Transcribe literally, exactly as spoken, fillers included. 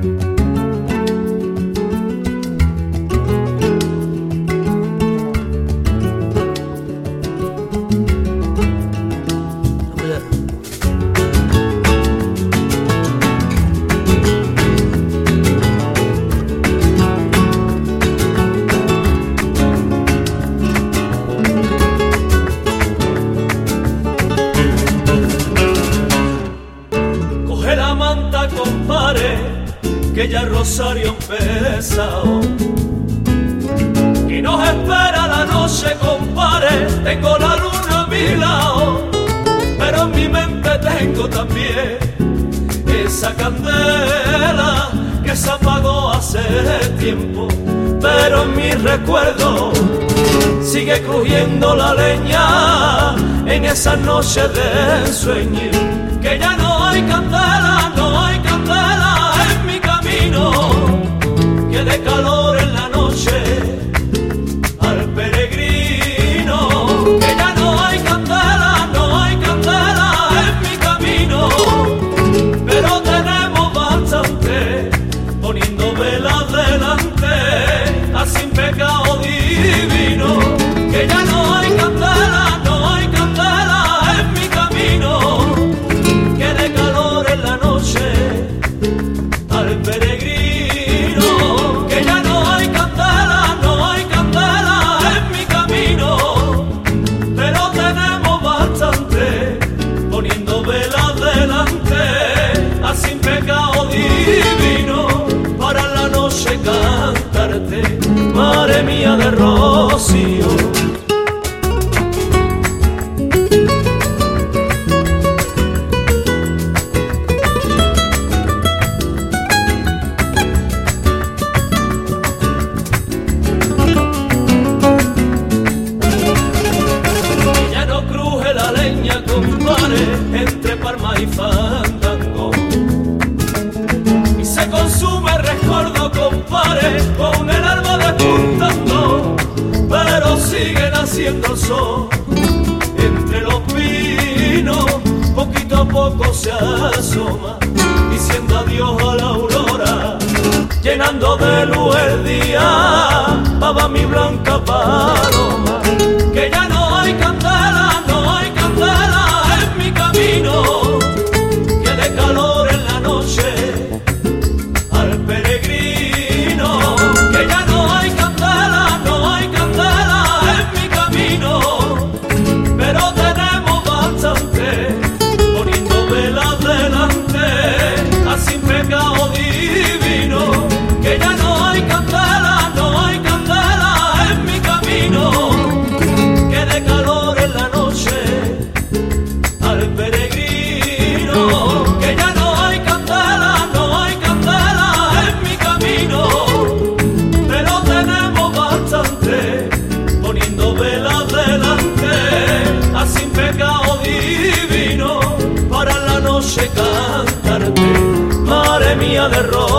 Que ya Rosario empezó y nos espera la noche, compare. Tengo la luna a mi lado, pero en mi mente tengo también esa candela que se apagó hace tiempo, pero en mi recuerdo sigue crujiendo la leña en esas noches de ensueño. Que ya no hay candela, no hay candela en mi camino, que de calor en la noche al peregrino. Que ya no hay candela, no hay candela en mi camino, pero tenemos bastante poniendo velas delante, así sin pecado divino. Que ya no hay candela, no hay candela en mi camino, que de calor en la noche al peregrino. Que ya no hay candela, no hay candela en mi camino, pero tenemos bastante poniendo velas delante, así sin pecado divino, para la noche cantarte, madre mía de rocío. Entre Parma y Fandango, y se consume el recuerdo, compare, con el alma despuntando, pero sigue naciendo el sol entre los pinos, poquito a poco se asoma, diciendo adiós a la aurora, llenando de luz el día, pava mi blanca paloma. Que ya no hay candela, no hay candela en mi camino, que de calor en la noche al peregrino. Que ya no hay candela, no hay candela en mi camino, pero tenemos bastante poniendo velas delante, así sin pecado divino. Que ya no hay candela, no hay candela en mi camino, que de calor en la noche al peregrino. Que ya no hay candela, no hay candela en mi camino, pero tenemos bastante poniendo velas delante, así sin pecado divino, para la noche cantarte, madre mía de rosa.